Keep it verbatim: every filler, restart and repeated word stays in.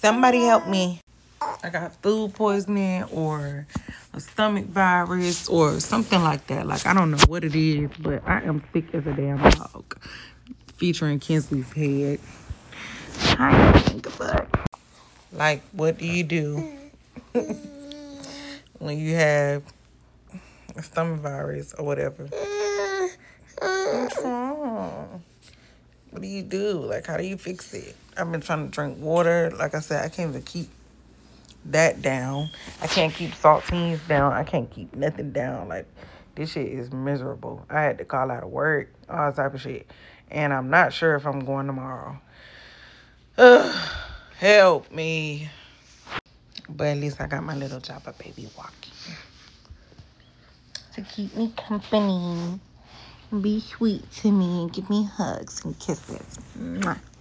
Somebody help me. I got food poisoning or a stomach virus or something like that. Like, I don't know what it is, but I am sick as a damn dog. Featuring Kinsley's head. I think about. Like, what do you do when you have a stomach virus or whatever? What's wrong? What do you do? Like, how do you fix it? I've been trying to drink water. Like I said, I can't even keep that down. I can't keep saltines down. I can't keep nothing down. Like, this shit is miserable. I had to call out of work, all type of shit. And I'm not sure if I'm going tomorrow. Ugh, help me. But at least I got my little Jabba baby walking to keep me company. Be sweet to me and give me hugs and kisses. Mwah.